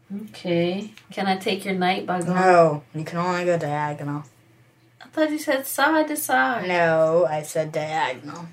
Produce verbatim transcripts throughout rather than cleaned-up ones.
Okay. Can I take your knight by going? No, you can only go diagonal. I thought you said side to side. No, I said diagonal.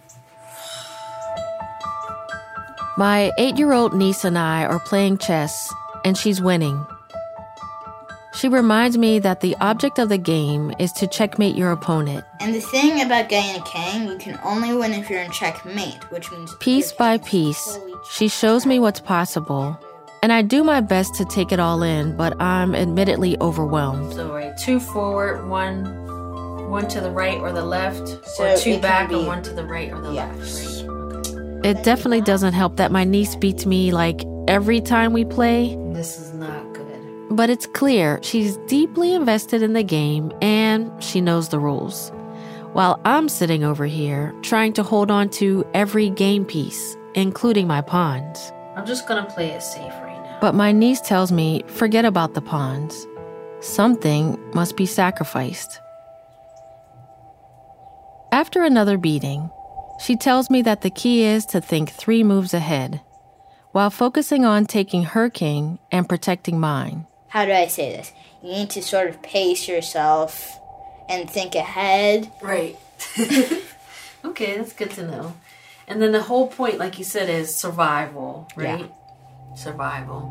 My eight-year-old niece and I are playing chess, and she's winning. She reminds me that the object of the game is to checkmate your opponent. And the thing about getting a king, you can only win if you're in checkmate, which means... Piece by piece, she shows me what's possible, and I do my best to take it all in, but I'm admittedly overwhelmed. So, right, two forward, one one to the right or the left, So or two it can back be- and one to the right or the Yes. left. Right? It definitely doesn't help that my niece beats me like every time we play, This is not good. but it's clear she's deeply invested in the game and she knows the rules. While I'm sitting over here trying to hold on to every game piece, including my pawns. I'm just gonna play it safe right now. But my niece tells me, forget about the pawns. Something must be sacrificed. After another beating, she tells me that the key is to think three moves ahead, while focusing on taking her king and protecting mine. How do I say this? You need to sort of pace yourself and think ahead. Right. Okay, that's good to know. And then the whole point, like you said, is survival, right? Yeah. Survival.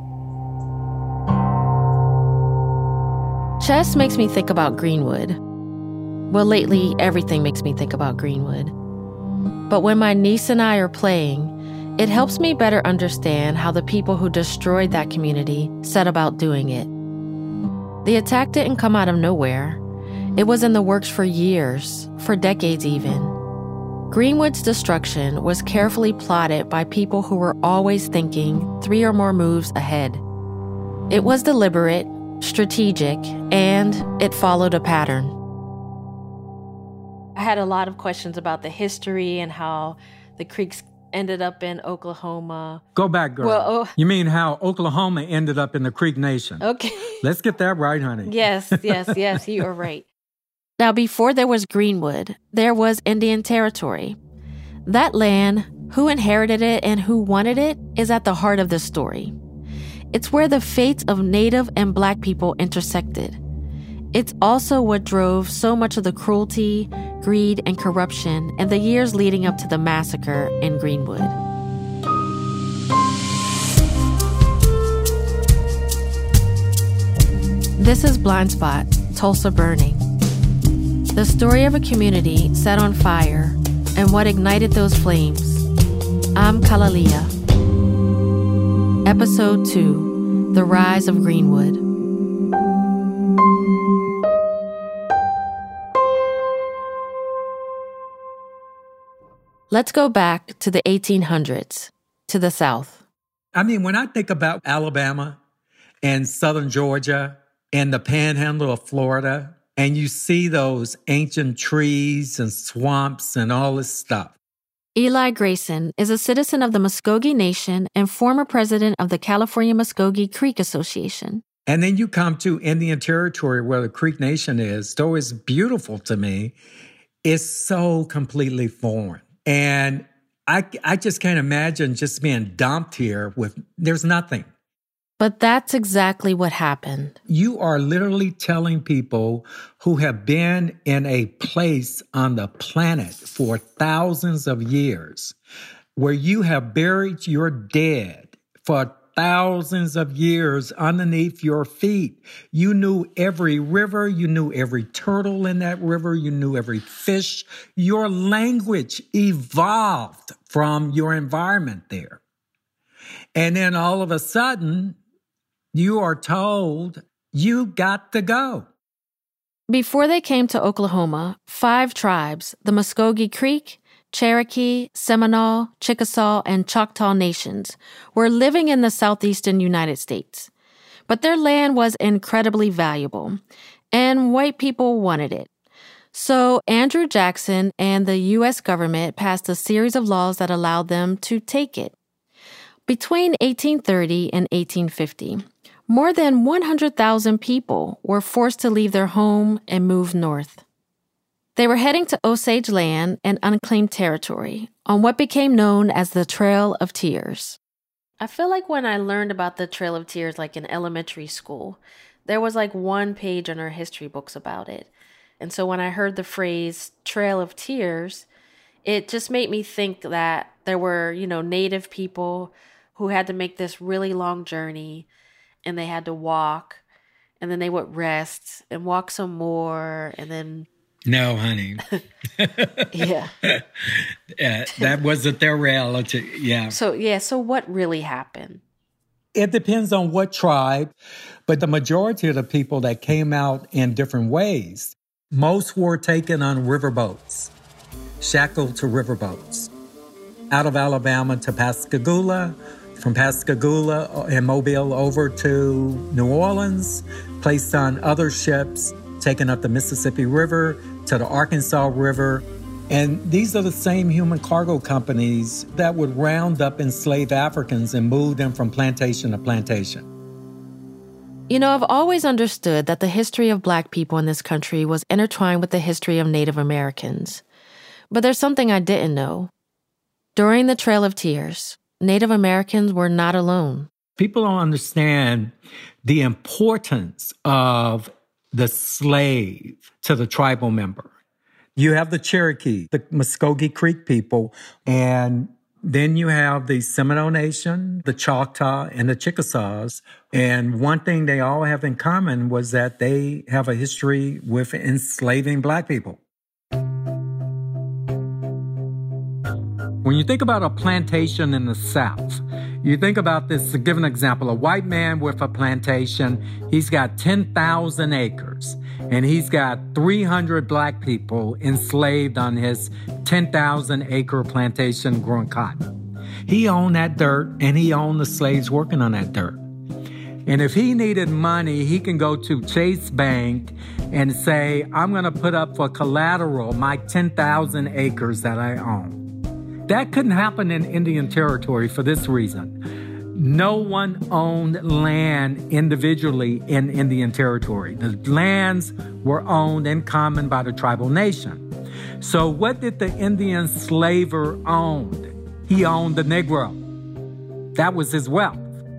Chess makes me think about Greenwood. Well, lately, everything makes me think about Greenwood. But when my niece and I are playing, it helps me better understand how the people who destroyed that community set about doing it. The attack didn't come out of nowhere. It was in the works for years, for decades even. Greenwood's destruction was carefully plotted by people who were always thinking three or more moves ahead. It was deliberate, strategic, and it followed a pattern. I had a lot of questions about the history and how the Creeks ended up in Oklahoma. Go back, girl. Well, oh. You mean how Oklahoma ended up in the Creek Nation? Okay. Let's get that right, honey. Yes, yes, yes, you are right. Now, before there was Greenwood, there was Indian Territory. That land, who inherited it and who wanted it, is at the heart of this story. It's where the fates of Native and Black people intersected. It's also what drove so much of the cruelty, greed, and corruption in the years leading up to the massacre in Greenwood. This is Blind Spot, Tulsa Burning. The story of a community set on fire and what ignited those flames. I'm Kalalia. Episode two, The Rise of Greenwood. Let's go back to the eighteen hundreds, to the South. I mean, when I think about Alabama and southern Georgia and the panhandle of Florida, and you see those ancient trees and swamps and all this stuff. Eli Grayson is a citizen of the Muskogee Nation and former president of the California Muskogee Creek Association. And then you come to Indian Territory where the Creek Nation is, though it's beautiful to me, it's so completely foreign. And I, I just can't imagine just being dumped here with, there's nothing. But that's exactly what happened. You are literally telling people who have been in a place on the planet for thousands of years, where you have buried your dead for thousands of years underneath your feet. You knew every river, you knew every turtle in that river, you knew every fish. Your language evolved from your environment there. And then all of a sudden, you are told you got to go. Before they came to Oklahoma, five tribes, the Muskogee Creek, Cherokee, Seminole, Chickasaw, and Choctaw nations, were living in the southeastern United States. But their land was incredibly valuable, and white people wanted it. So Andrew Jackson and the U S government passed a series of laws that allowed them to take it. Between eighteen thirty and eighteen fifty, more than one hundred thousand people were forced to leave their home and move north. They were heading to Osage land and unclaimed territory on what became known as the Trail of Tears. I feel like when I learned about the Trail of Tears, like in elementary school, there was like one page in our history books about it. And so when I heard the phrase Trail of Tears, it just made me think that there were, you know, Native people who had to make this really long journey, and they had to walk, and then they would rest and walk some more, and then... No, honey. Yeah. uh, that wasn't their reality. Yeah. So, yeah, so what really happened? It depends on what tribe, but the majority of the people that came out in different ways, most were taken on riverboats, shackled to riverboats, out of Alabama to Pascagoula, from Pascagoula and Mobile over to New Orleans, placed on other ships, taken up the Mississippi River to the Arkansas River. And these are the same human cargo companies that would round up enslaved Africans and move them from plantation to plantation. You know, I've always understood that the history of Black people in this country was intertwined with the history of Native Americans. But there's something I didn't know. During the Trail of Tears, Native Americans were not alone. People don't understand the importance of the slave to the tribal member. You have the Cherokee, the Muskogee Creek people, and then you have the Seminole Nation, the Choctaw, and the Chickasaws. And one thing they all have in common was that they have a history with enslaving Black people. When you think about a plantation in the South, you think about this, to give an example, a white man with a plantation, he's got ten thousand acres, and he's got three hundred Black people enslaved on his ten thousand acre plantation growing cotton. He owned that dirt, and he owned the slaves working on that dirt. And if he needed money, he can go to Chase Bank and say, I'm going to put up for collateral my ten thousand acres that I own. That couldn't happen in Indian Territory for this reason. No one owned land individually in Indian Territory. The lands were owned in common by the tribal nation. So what did the Indian slaver own? He owned the Negro. That was his wealth.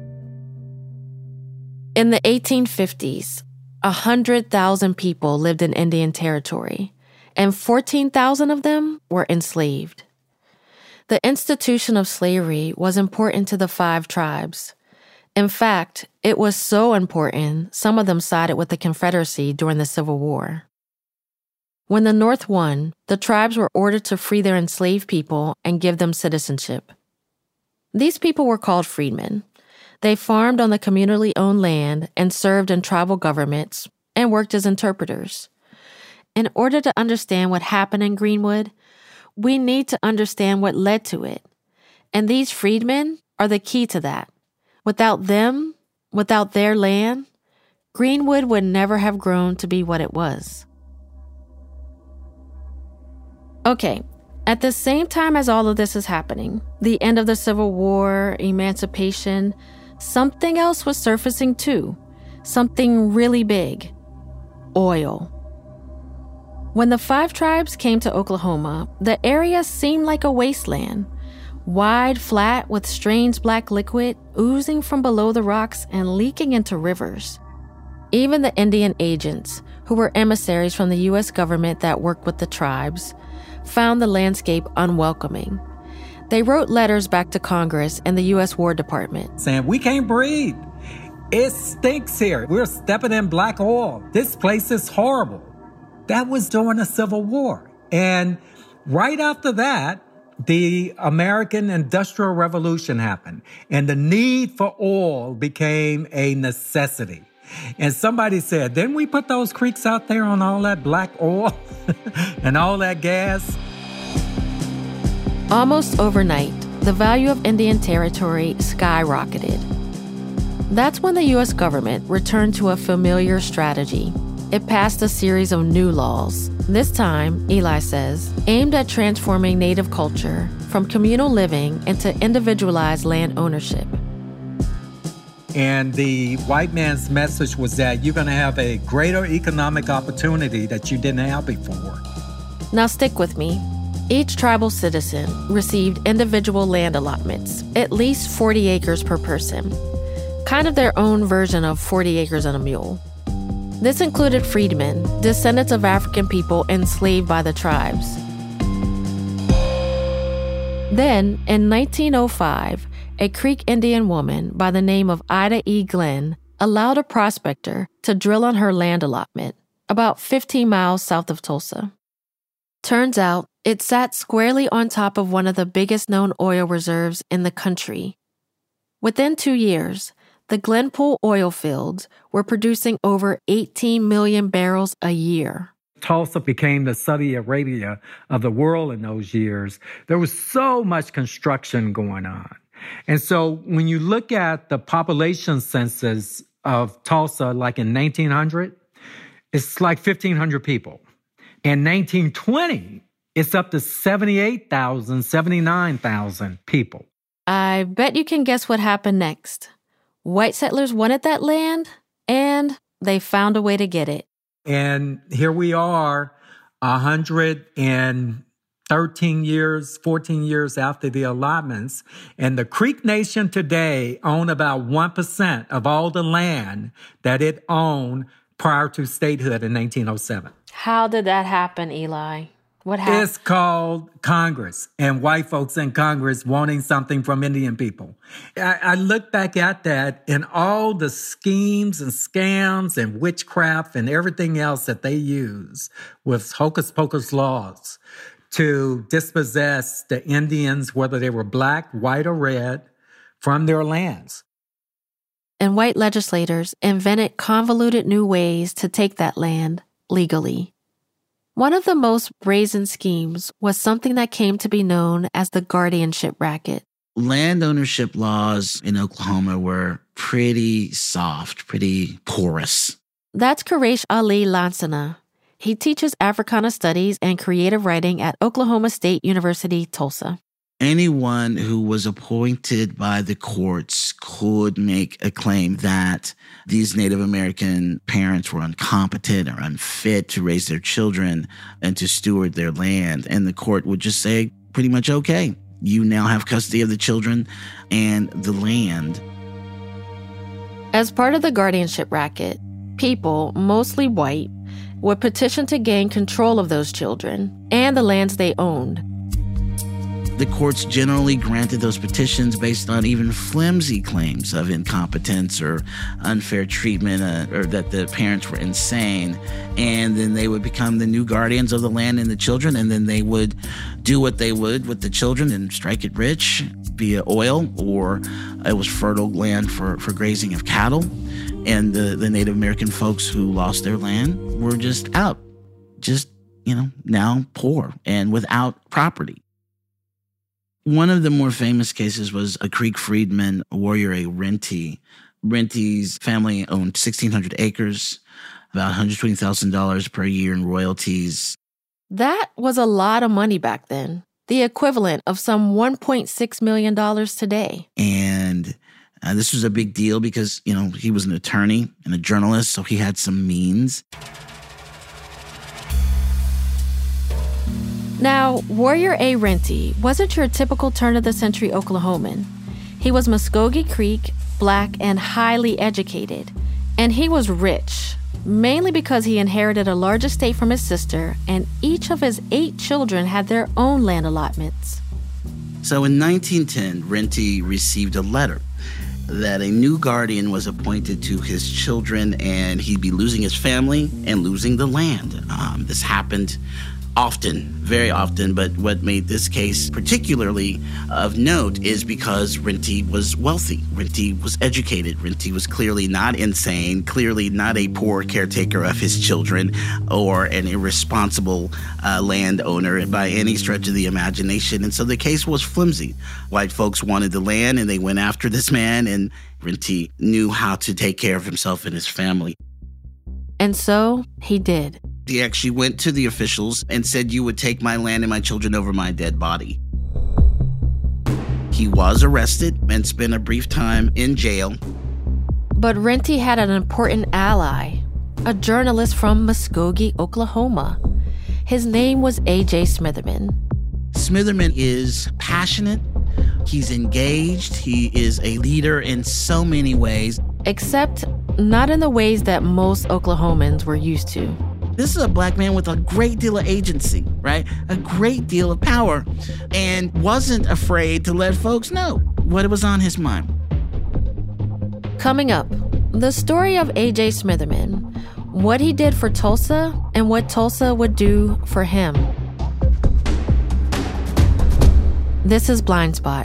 In the eighteen fifties, one hundred thousand people lived in Indian Territory, and fourteen thousand of them were enslaved. The institution of slavery was important to the five tribes. In fact, it was so important, some of them sided with the Confederacy during the Civil War. When the North won, the tribes were ordered to free their enslaved people and give them citizenship. These people were called freedmen. They farmed on the communally owned land and served in tribal governments and worked as interpreters. In order to understand what happened in Greenwood, we need to understand what led to it. And these freedmen are the key to that. Without them, without their land, Greenwood would never have grown to be what it was. Okay, at the same time as all of this is happening, the end of the Civil War, emancipation, something else was surfacing too. Something really big. Oil. When the five tribes came to Oklahoma, the area seemed like a wasteland. Wide, flat, with strange black liquid oozing from below the rocks and leaking into rivers. Even the Indian agents, who were emissaries from the U S government that worked with the tribes, found the landscape unwelcoming. They wrote letters back to Congress and the U S War Department, saying, we can't breathe. It stinks here. We're stepping in black oil. This place is horrible. That was during the Civil War. And right after that, the American Industrial Revolution happened. And the need for oil became a necessity. And somebody said, didn't we put those creeks out there on all that black oil and all that gas? Almost overnight, the value of Indian Territory skyrocketed. That's when the U S government returned to a familiar strategy. It passed a series of new laws, this time, Eli says, aimed at transforming Native culture from communal living into individualized land ownership. And the white man's message was that you're going to have a greater economic opportunity that you didn't have before. Now stick with me. Each tribal citizen received individual land allotments, at least forty acres per person, kind of their own version of forty acres and a mule. This included freedmen, descendants of African people enslaved by the tribes. Then, in nineteen oh five, a Creek Indian woman by the name of Ida E. Glenn allowed a prospector to drill on her land allotment, about fifteen miles south of Tulsa. Turns out, it sat squarely on top of one of the biggest known oil reserves in the country. Within two years, the Glenpool oil fields were producing over eighteen million barrels a year. Tulsa became the Saudi Arabia of the world in those years. There was so much construction going on. And so when you look at the population census of Tulsa, like in nineteen hundred, it's like fifteen hundred people. In nineteen twenty, it's up to seventy-eight thousand, seventy-nine thousand people. I bet you can guess what happened next. White settlers wanted that land, and they found a way to get it. And here we are, one hundred thirteen years, fourteen years after the allotments. And the Creek Nation today own about one percent of all the land that it owned prior to statehood in nineteen oh seven. How did that happen, Eli? What happened? It's called Congress and white folks in Congress wanting something from Indian people. I, I look back at that and all the schemes and scams and witchcraft and everything else that they use with hocus pocus laws to dispossess the Indians, whether they were black, white, or red, from their lands. And white legislators invented convoluted new ways to take that land legally. One of the most brazen schemes was something that came to be known as the guardianship racket. Land ownership laws in Oklahoma were pretty soft, pretty porous. That's Quraish Ali Lansana. He teaches Africana Studies and Creative Writing at Oklahoma State University, Tulsa. Anyone who was appointed by the courts could make a claim that these Native American parents were incompetent or unfit to raise their children and to steward their land. And the court would just say, pretty much, okay, you now have custody of the children and the land. As part of the guardianship racket, people, mostly white, would petition to gain control of those children and the lands they owned. The courts generally granted those petitions based on even flimsy claims of incompetence or unfair treatment uh, or that the parents were insane. And then they would become the new guardians of the land and the children, and then they would do what they would with the children and strike it rich via oil, or it was fertile land for, for grazing of cattle. And the, the Native American folks who lost their land were just out, just, you know, now poor and without property. One of the more famous cases was a Creek freedman, Warrior A. Renty. Renty's family owned sixteen hundred acres, about one hundred twenty thousand dollars per year in royalties. That was a lot of money back then, the equivalent of some one point six million dollars today. And uh, this was a big deal because, you know, he was an attorney and a journalist, so he had some means. Now, Warrior A. Renty wasn't your typical turn-of-the-century Oklahoman. He was Muskogee Creek, black, and highly educated. And he was rich, mainly because he inherited a large estate from his sister, and each of his eight children had their own land allotments. So in nineteen ten, Renty received a letter that a new guardian was appointed to his children, and he'd be losing his family and losing the land. Um, this happened often, very often, but what made this case particularly of note is because Renty was wealthy. Renty was educated. Renty was clearly not insane, clearly not a poor caretaker of his children or an irresponsible uh, landowner by any stretch of the imagination. And so the case was flimsy. White folks wanted the land and they went after this man, and Renty knew how to take care of himself and his family. And so he did. He actually went to the officials and said, "You would take my land and my children over my dead body." He was arrested and spent a brief time in jail. But Renty had an important ally, a journalist from Muskogee, Oklahoma. His name was A J Smitherman. Smitherman is passionate. He's engaged. He is a leader in so many ways. Except not in the ways that most Oklahomans were used to. This is a black man with a great deal of agency, right? A great deal of power, and wasn't afraid to let folks know what was on his mind. Coming up, the story of A J. Smitherman, what he did for Tulsa, and what Tulsa would do for him. This is Blind Spot.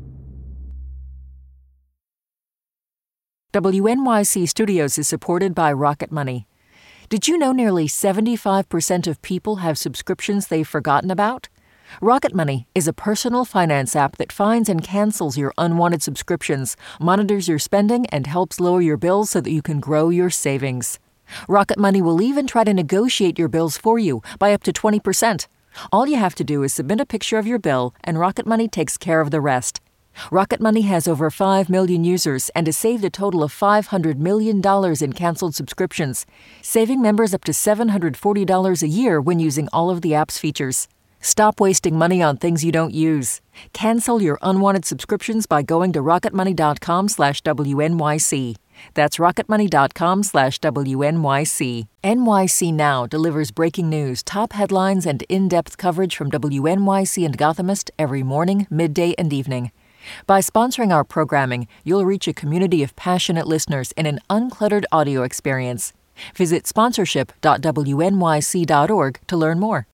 W N Y C Studios is supported by Rocket Money. Did you know nearly seventy-five percent of people have subscriptions they've forgotten about? Rocket Money is a personal finance app that finds and cancels your unwanted subscriptions, monitors your spending, and helps lower your bills so that you can grow your savings. Rocket Money will even try to negotiate your bills for you by up to twenty percent. All you have to do is submit a picture of your bill, and Rocket Money takes care of the rest. Rocket Money has over five million users and has saved a total of five hundred million dollars in canceled subscriptions, saving members up to seven hundred forty dollars a year when using all of the app's features. Stop wasting money on things you don't use. Cancel your unwanted subscriptions by going to rocketmoney.com slash WNYC. That's rocketmoney.com slash WNYC. N Y C Now delivers breaking news, top headlines, and in-depth coverage from W N Y C and Gothamist every morning, midday, and evening. By sponsoring our programming, you'll reach a community of passionate listeners in an uncluttered audio experience. Visit sponsorship dot W N Y C dot org to learn more.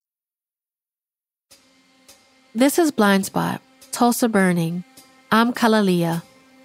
This is Blind Spot, Tulsa Burning. I'm Kalalea.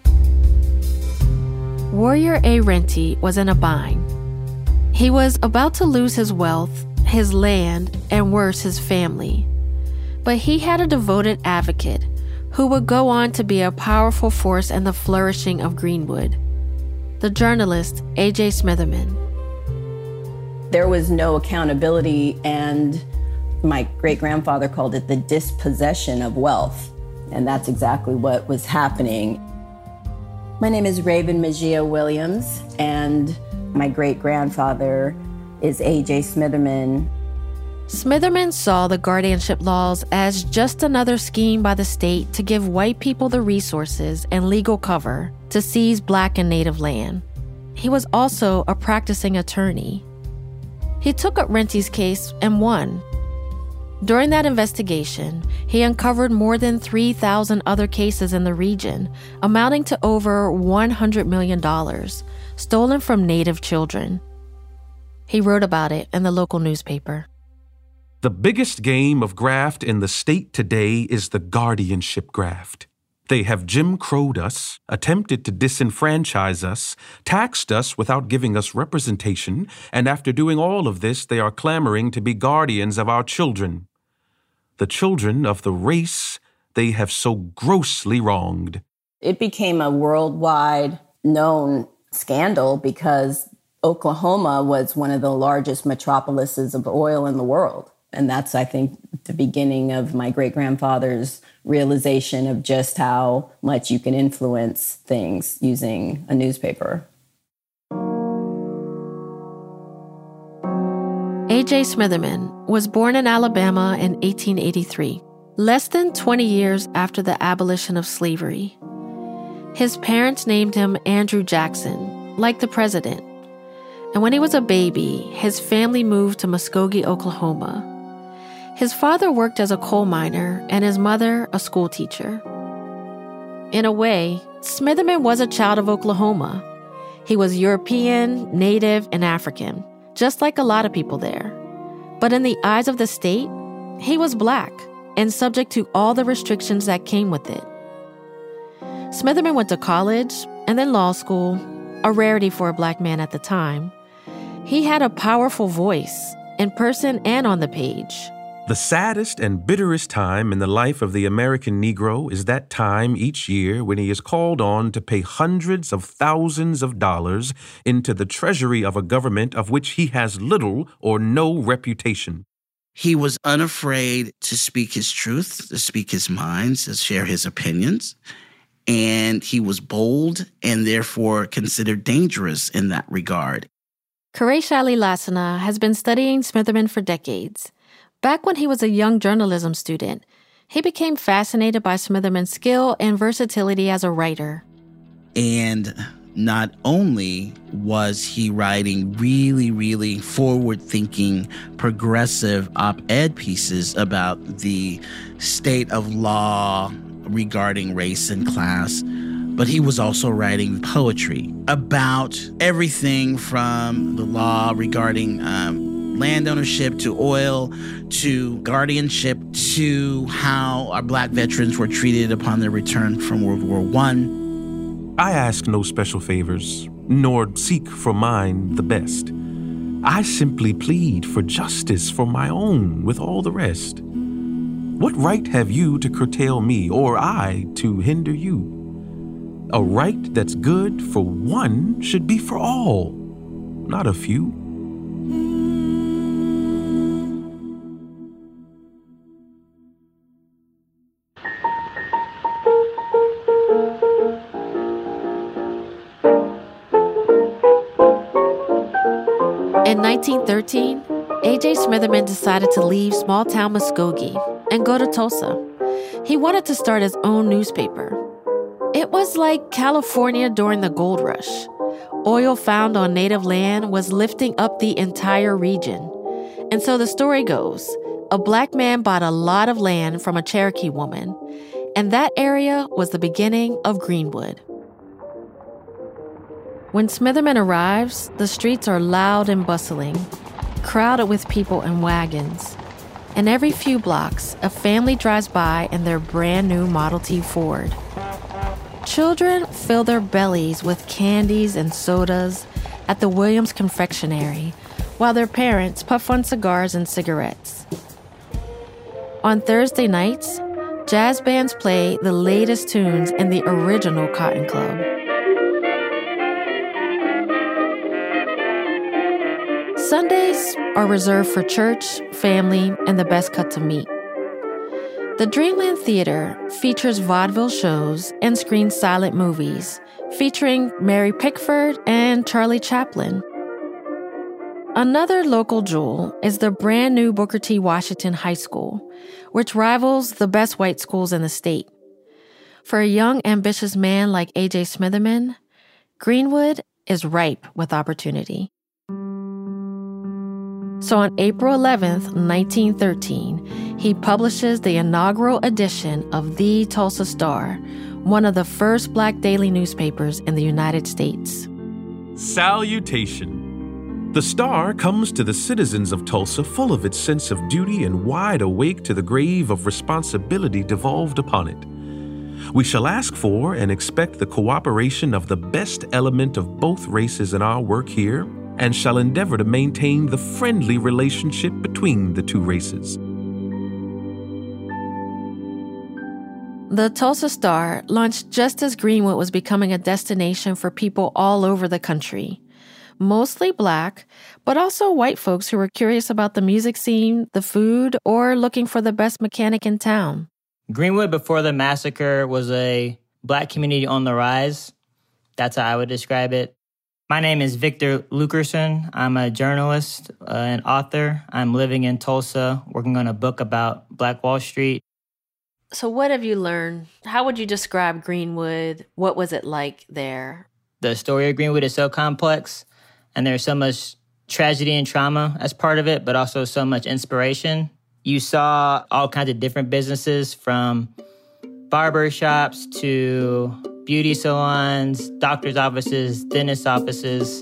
Warrior A. Renty was in a bind. He was about to lose his wealth, his land, and worse, his family. But he had a devoted advocate who would go on to be a powerful force in the flourishing of Greenwood. The journalist, A J. Smitherman. There was no accountability, and my great-grandfather called it the dispossession of wealth, and that's exactly what was happening. My name is Raven Mejia Williams, and my great-grandfather is A J. Smitherman. Smitherman saw the guardianship laws as just another scheme by the state to give white people the resources and legal cover to seize Black and Native land. He was also a practicing attorney. He took up Renty's case and won. During that investigation, he uncovered more than three thousand other cases in the region, amounting to over one hundred million dollars, stolen from Native children. He wrote about it in the local newspaper. The biggest game of graft in the state today is the guardianship graft. They have Jim Crow'd us, attempted to disenfranchise us, taxed us without giving us representation, and after doing all of this, they are clamoring to be guardians of our children. The children of the race they have so grossly wronged. It became a worldwide known scandal because Oklahoma was one of the largest metropolises of oil in the world. And that's, I think, the beginning of my great-grandfather's realization of just how much you can influence things using a newspaper. A J. Smitherman was born in Alabama in eighteen eighty-three, less than twenty years after the abolition of slavery. His parents named him Andrew Jackson, like the president. And when he was a baby, his family moved to Muskogee, Oklahoma. His father worked as a coal miner and his mother a school teacher. In a way, Smitherman was a child of Oklahoma. He was European, Native, and African, just like a lot of people there. But in the eyes of the state, he was Black and subject to all the restrictions that came with it. Smitherman went to college and then law school, a rarity for a Black man at the time. He had a powerful voice, in person and on the page. The saddest and bitterest time in the life of the American Negro is that time each year when he is called on to pay hundreds of thousands of dollars into the treasury of a government of which he has little or no reputation. He was unafraid to speak his truth, to speak his mind, to share his opinions. And he was bold and therefore considered dangerous in that regard. Quraysh Ali Lassana has been studying Smitherman for decades. Back when he was a young journalism student, he became fascinated by Smitherman's skill and versatility as a writer. And not only was he writing really, really forward-thinking, progressive op-ed pieces about the state of law regarding race and class, but he was also writing poetry about everything from the law regarding um, land ownership to oil to guardianship to how our Black veterans were treated upon their return from World War One. I ask no special favors, nor seek for mine the best. I simply plead for justice for my own with all the rest. What right have you to curtail me, or I to hinder you? A right that's good for one should be for all, not a few. In nineteen thirteen, A J Smitherman decided to leave small-town Muskogee and go to Tulsa. He wanted to start his own newspaper. It was like California during the gold rush. Oil found on native land was lifting up the entire region. And so the story goes, a Black man bought a lot of land from a Cherokee woman, and that area was the beginning of Greenwood. When Smitherman arrives, the streets are loud and bustling, crowded with people and wagons. And every few blocks, a family drives by in their brand new Model T Ford. Children fill their bellies with candies and sodas at the Williams Confectionery, while their parents puff on cigars and cigarettes. On Thursday nights, jazz bands play the latest tunes in the original Cotton Club. Sundays are reserved for church, family, and the best cut to meet. The Dreamland Theater features vaudeville shows and screens silent movies featuring Mary Pickford and Charlie Chaplin. Another local jewel is the brand new Booker T. Washington High School, which rivals the best white schools in the state. For a young, ambitious man like A J Smitherman, Greenwood is ripe with opportunity. So on April eleventh, nineteen thirteen, he publishes the inaugural edition of The Tulsa Star, one of the first Black daily newspapers in the United States. Salutation. The Star comes to the citizens of Tulsa full of its sense of duty and wide awake to the grave of responsibility devolved upon it. We shall ask for and expect the cooperation of the best element of both races in our work here, and shall endeavor to maintain the friendly relationship between the two races. The Tulsa Star launched just as Greenwood was becoming a destination for people all over the country. Mostly Black, but also white folks who were curious about the music scene, the food, or looking for the best mechanic in town. Greenwood, before the massacre, was a Black community on the rise. That's how I would describe it. My name is Victor Lukerson. I'm a journalist uh, and author. I'm living in Tulsa, working on a book about Black Wall Street. So what have you learned? How would you describe Greenwood? What was it like there? The story of Greenwood is so complex, and there's so much tragedy and trauma as part of it, but also so much inspiration. You saw all kinds of different businesses, from barber shops to beauty salons, doctor's offices, dentist offices.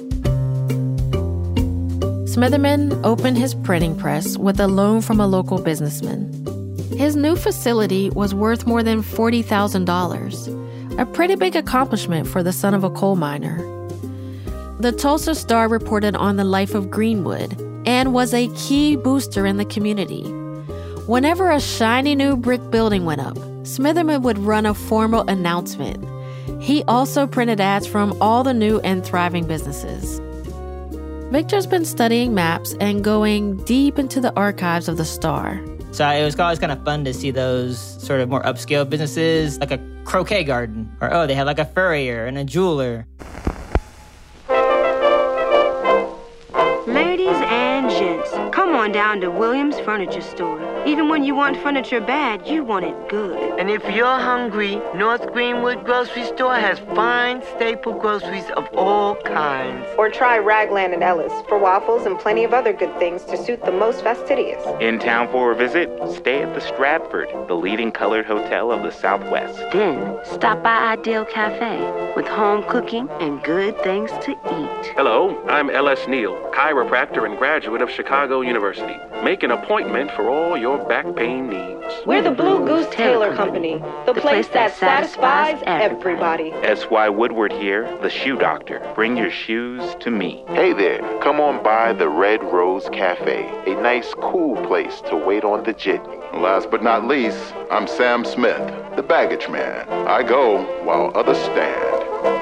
Smitherman opened his printing press with a loan from a local businessman. His new facility was worth more than forty thousand dollars, a pretty big accomplishment for the son of a coal miner. The Tulsa Star reported on the life of Greenwood and was a key booster in the community. Whenever a shiny new brick building went up, Smitherman would run a formal announcement. He also printed ads from all the new and thriving businesses. Victor's been studying maps and going deep into the archives of the Star. So it was always kind of fun to see those sort of more upscale businesses, like a croquet garden, or oh, they had like a furrier and a jeweler. Ladies and gents, come on on down to Williams Furniture Store. Even when you want furniture bad, you want it good. And if you're hungry, North Greenwood Grocery Store has fine staple groceries of all kinds. Or try Ragland and Ellis for waffles and plenty of other good things to suit the most fastidious. In town for a visit? Stay at the Stratford, the leading colored hotel of the Southwest. Then stop by Ideal Cafe with home cooking and good things to eat. Hello, I'm L S Neal, chiropractor and graduate of Chicago University. Make an appointment for all your back pain needs. We're the Blue Goose Tailor Company, the, the place, place that, that satisfies everybody. S Y Woodward here, the shoe doctor. Bring your shoes to me. Hey there, come on by the Red Rose Cafe, a nice, cool place to wait on the jitney. Last but not least, I'm Sam Smith, the baggage man. I go while others stand.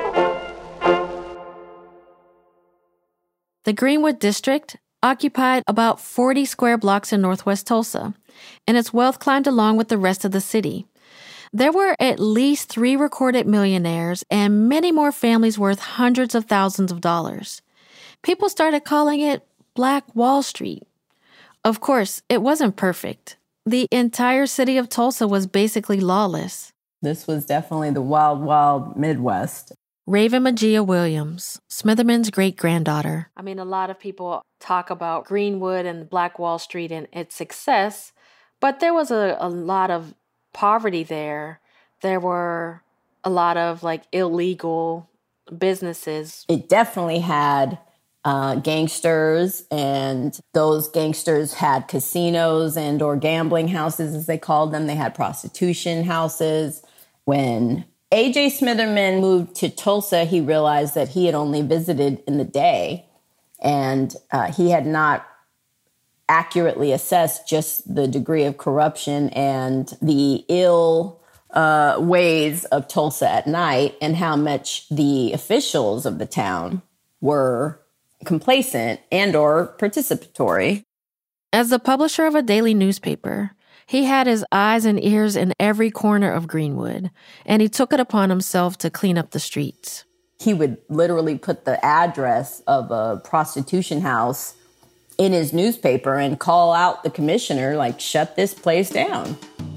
The Greenwood District occupied about forty square blocks in northwest Tulsa, and its wealth climbed along with the rest of the city. There were at least three recorded millionaires and many more families worth hundreds of thousands of dollars. People started calling it Black Wall Street. Of course, it wasn't perfect. The entire city of Tulsa was basically lawless. This was definitely the wild, wild Midwest. Raven Magia Williams, Smitherman's great-granddaughter. I mean, a lot of people talk about Greenwood and Black Wall Street and its success, but there was a, a lot of poverty there. There were a lot of, like, illegal businesses. It definitely had uh, gangsters, and those gangsters had casinos and or gambling houses, as they called them. They had prostitution houses. When A J Smitherman moved to Tulsa, he realized that he had only visited in the day, and uh, he had not accurately assessed just the degree of corruption and the ill uh, ways of Tulsa at night, and how much the officials of the town were complacent and or participatory. As the publisher of a daily newspaper, he had his eyes and ears in every corner of Greenwood, and he took it upon himself to clean up the streets. He would literally put the address of a prostitution house in his newspaper and call out the commissioner, like, shut this place down.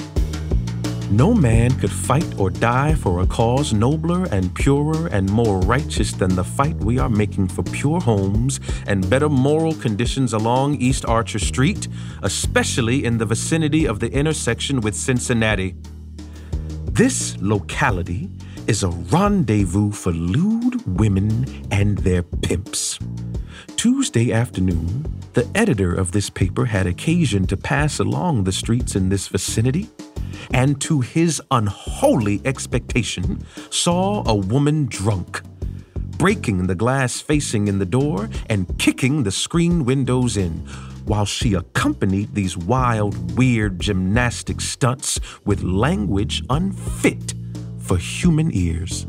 No man could fight or die for a cause nobler and purer and more righteous than the fight we are making for pure homes and better moral conditions along East Archer Street, especially in the vicinity of the intersection with Cincinnati. This locality is a rendezvous for lewd women and their pimps. Tuesday afternoon, the editor of this paper had occasion to pass along the streets in this vicinity, and to his unholy expectation, saw a woman drunk, breaking the glass facing in the door and kicking the screen windows in, while she accompanied these wild, weird gymnastic stunts with language unfit for human ears.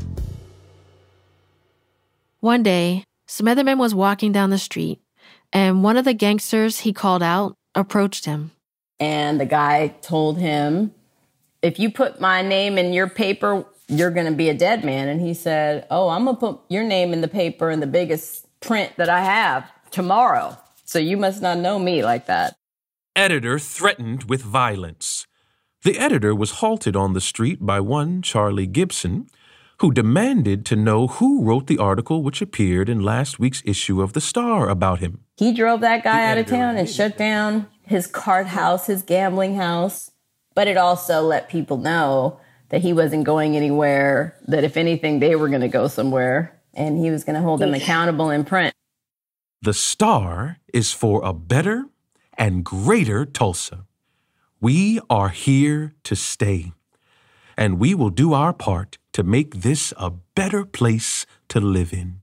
One day, Smitherman was walking down the street, and one of the gangsters he called out approached him. And the guy told him, if you put my name in your paper, you're going to be a dead man. And he said, oh, I'm going to put your name in the paper in the biggest print that I have tomorrow. So you must not know me like that. Editor threatened with violence. The editor was halted on the street by one Charlie Gibson, who demanded to know who wrote the article which appeared in last week's issue of the Star about him. He drove that guy out of town and shut down his card house, his gambling house. But it also let people know that he wasn't going anywhere, that if anything, they were going to go somewhere, and he was going to hold them accountable in print. The Star is for a better and greater Tulsa. We are here to stay, and we will do our part to make this a better place to live in.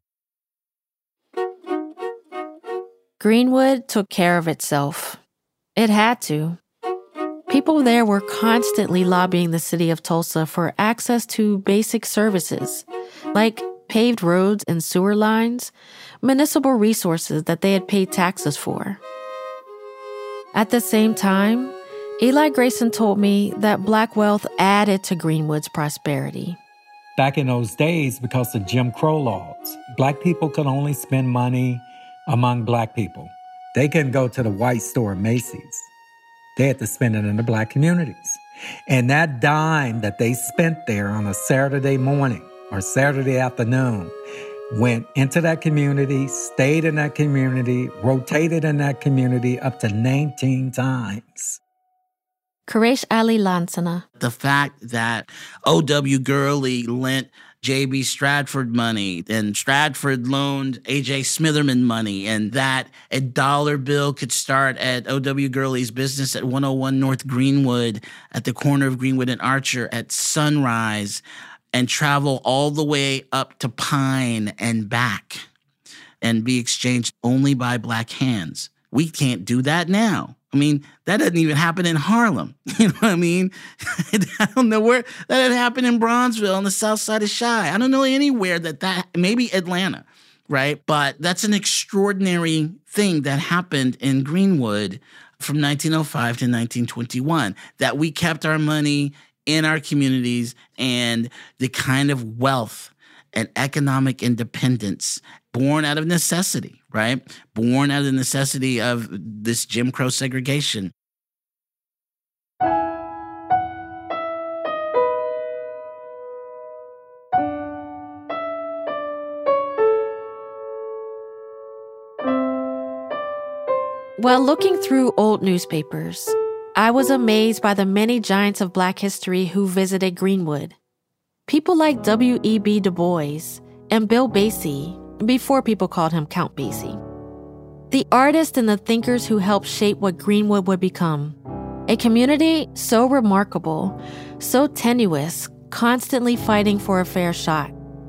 Greenwood took care of itself. It had to. People there were constantly lobbying the city of Tulsa for access to basic services, like paved roads and sewer lines, municipal resources that they had paid taxes for. At the same time, Eli Grayson told me that Black wealth added to Greenwood's prosperity. Back in those days, because of Jim Crow laws, Black people could only spend money among Black people. They couldn't go to the white store, Macy's. They had to spend it in the black communities. And that dime that they spent there on a Saturday morning or Saturday afternoon went into that community, stayed in that community, rotated in that community up to nineteen times. Quraysh Ali Lansana. The fact that O W Gurley lent J B Stratford money, and Stratford loaned A J Smitherman money, and that a dollar bill could start at O W Gurley's business at one oh one North Greenwood at the corner of Greenwood and Archer at sunrise and travel all the way up to Pine and back and be exchanged only by black hands. We can't do that now. I mean, that doesn't even happen in Harlem. You know what I mean? I don't know where that had happened in Bronzeville on the south side of Chi. I don't know anywhere that that, maybe Atlanta, right? But that's an extraordinary thing that happened in Greenwood from nineteen oh five to nineteen twenty-one, that we kept our money in our communities and the kind of wealth and economic independence born out of necessity, right? Born out of the necessity of this Jim Crow segregation. While looking through old newspapers, I was amazed by the many giants of Black history who visited Greenwood. People like W E B Du Bois and Bill Basie, before people called him Count Basie. The artists and the thinkers who helped shape what Greenwood would become. A community so remarkable, so tenuous, constantly fighting for a fair shot.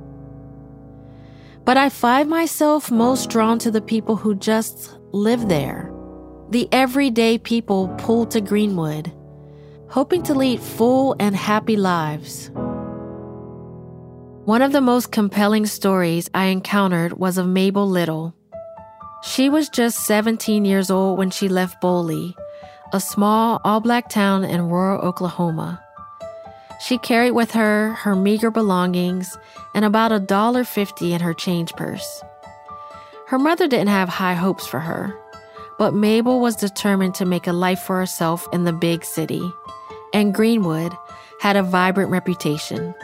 But I find myself most drawn to the people who just live there. The everyday people pulled to Greenwood, hoping to lead full and happy lives. One of the most compelling stories I encountered was of Mabel Little. She was just seventeen years old when she left Boley, a small all-black town in rural Oklahoma. She carried with her her meager belongings and about a dollar fifty in her change purse. Her mother didn't have high hopes for her, but Mabel was determined to make a life for herself in the big city, and Greenwood had a vibrant reputation.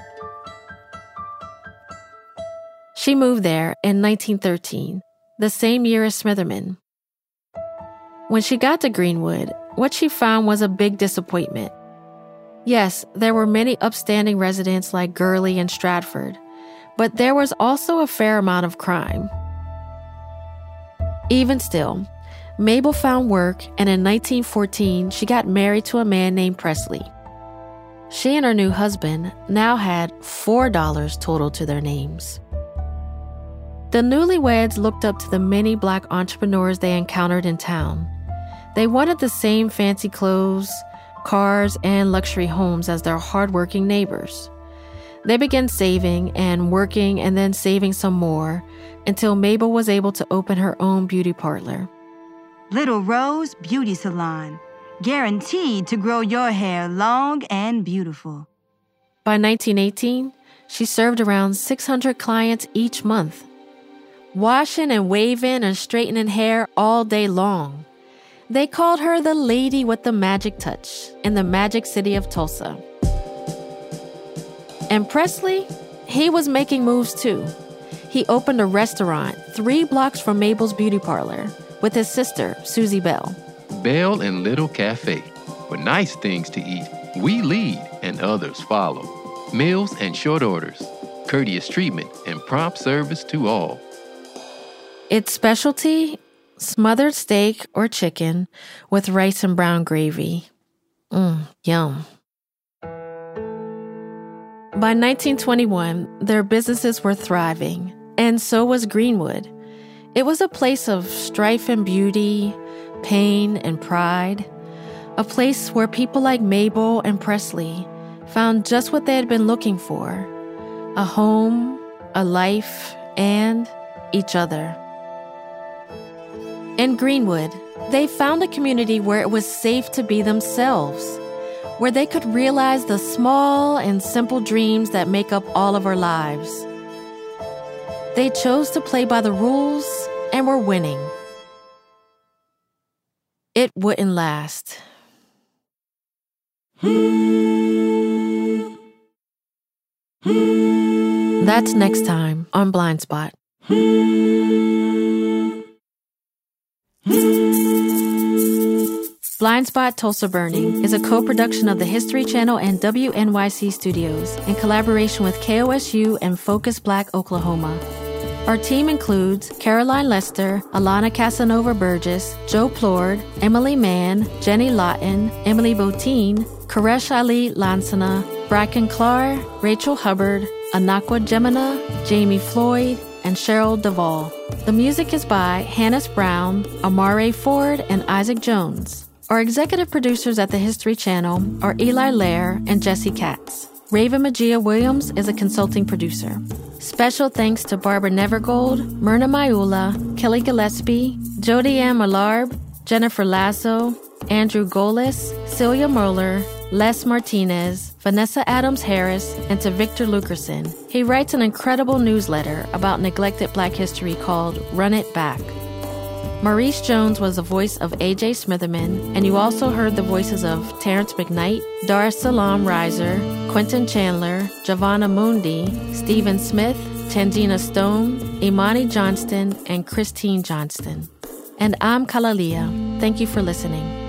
She moved there in nineteen thirteen, the same year as Smitherman. When she got to Greenwood, what she found was a big disappointment. Yes, there were many upstanding residents like Gurley and Stratford, but there was also a fair amount of crime. Even still, Mabel found work, and in nineteen fourteen, she got married to a man named Presley. She and her new husband now had four dollars total to their names. The newlyweds looked up to the many Black entrepreneurs they encountered in town. They wanted the same fancy clothes, cars, and luxury homes as their hardworking neighbors. They began saving and working and then saving some more until Mabel was able to open her own beauty parlor. Little Rose Beauty Salon, guaranteed to grow your hair long and beautiful. By nineteen eighteen, she served around six hundred clients each month, washing and waving and straightening hair all day long. They called her the lady with the magic touch in the magic city of Tulsa. And Presley, he was making moves too. He opened a restaurant three blocks from Mabel's beauty parlor with his sister, Susie Bell. Bell and Little Cafe. For nice things to eat, we lead and others follow. Meals and short orders, courteous treatment and prompt service to all. Its specialty, smothered steak or chicken with rice and brown gravy. Mmm, yum. By nineteen twenty-one, their businesses were thriving, and so was Greenwood. It was a place of strife and beauty, pain and pride, a place where people like Mabel and Presley found just what they had been looking for: a home, a life, and each other. In Greenwood, they found a community where it was safe to be themselves, where they could realize the small and simple dreams that make up all of our lives. They chose to play by the rules and were winning. It wouldn't last. That's next time on Blind Spot. Blind Spot Tulsa Burning is a co-production of the History Channel and W N Y C Studios in collaboration with K O S U and Focus Black Oklahoma. Our team includes Caroline Lester, Alana Casanova Burgess, Joe Plord, Emily Mann, Jenny Lawton, Emily Botine, Koresh Ali Lansana, Bracken Clark, Rachel Hubbard, Anakwa Gemina, Jamie Floyd, and Cheryl Duvall. The music is by Hannes Brown, Amare Ford, and Isaac Jones. Our executive producers at the History Channel are Eli Lair and Jesse Katz. Raven Magia Williams is a consulting producer. Special thanks to Barbara Nevergold, Myrna Mayula, Kelly Gillespie, Jody Ann Malarb, Jennifer Lasso, Andrew Golis, Celia Mueller, Les Martinez, Vanessa Adams Harris, and to Victor Lukerson. He writes an incredible newsletter about neglected Black history called Run It Back. Maurice Jones was the voice of A J Smitherman, and you also heard the voices of Terrence McKnight, Dar Salam Reiser, Quentin Chandler, Giovanna Mundi, Stephen Smith, Tangina Stone, Imani Johnston, and Christine Johnston. And I'm Kalalia. Thank you for listening.